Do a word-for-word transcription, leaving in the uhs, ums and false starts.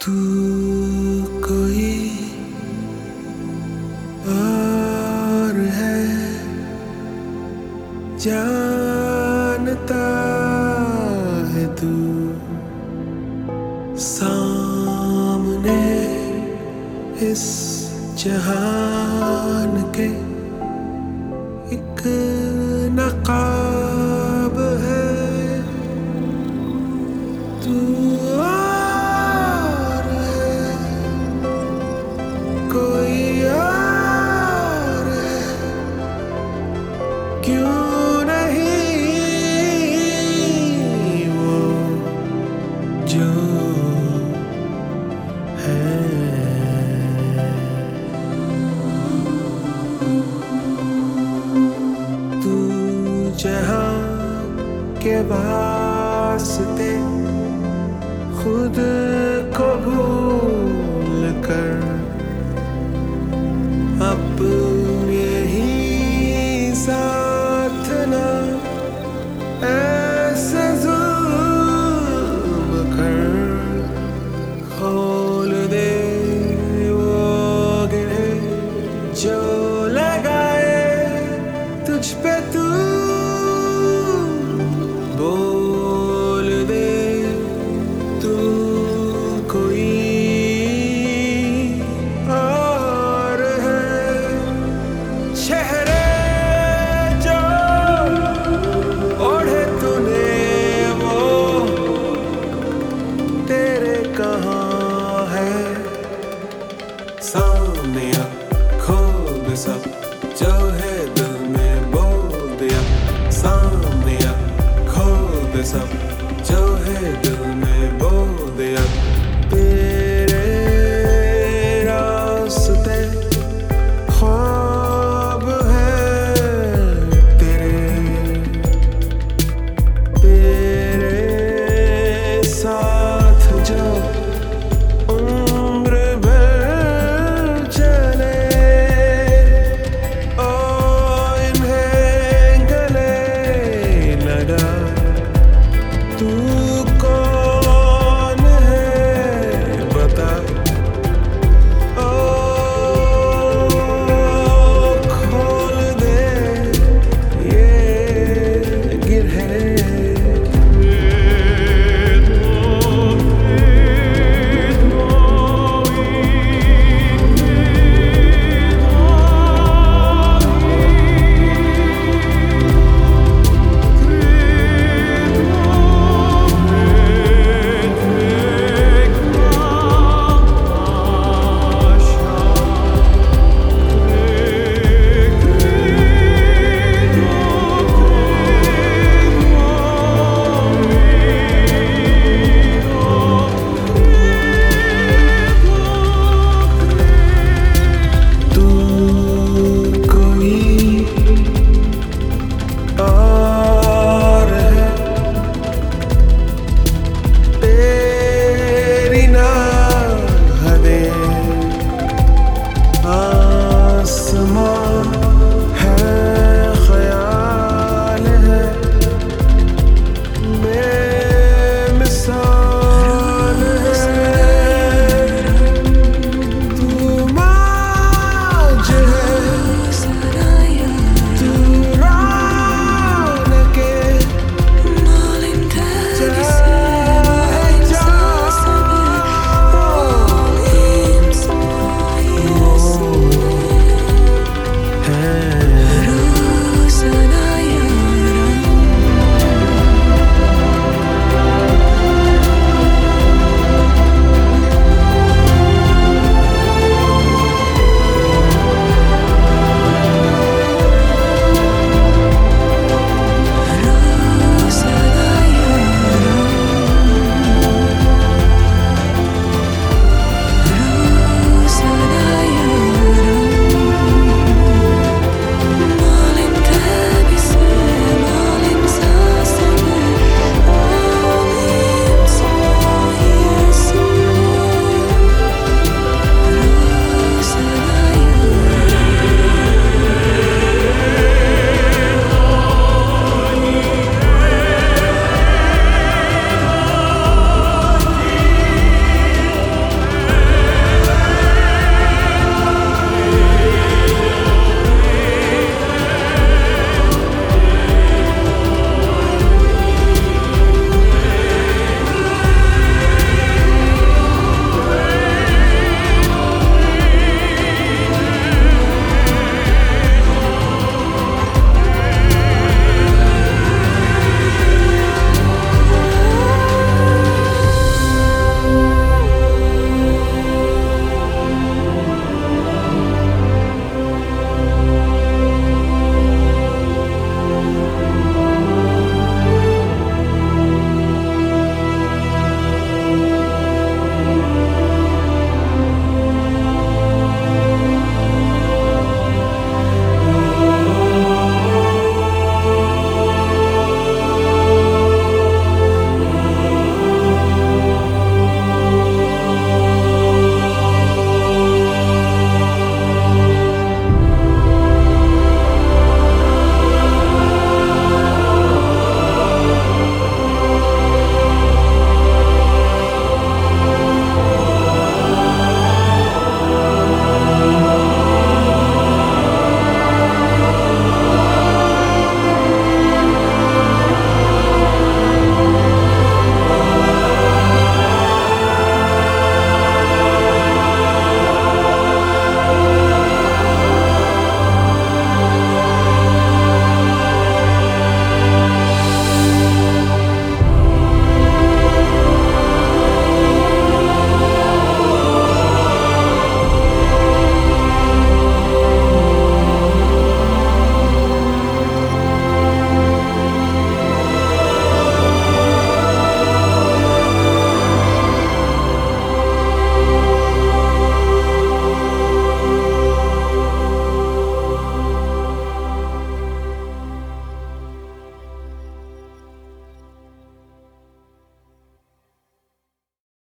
तू कोई और है, जानता है तू सामने इस जहान के एक नकाब है। तू और है, कोई और है, क्यों नहीं वो जो है। तू जहां के वास्ते खुद को भूल कर अपने ही साथ ना ऐसे जुल्म कर। खोल दे वो गिरे जो लगाए तुझ पे, तू बोल दे तू कोई और है। चेहरे जो ओढ़े तूने वो तेरे कहाँ है। सामने आ खोल सब जो है दिल में बोल दिया। सामने आ खोल सब जो है दिल में बोल दिया।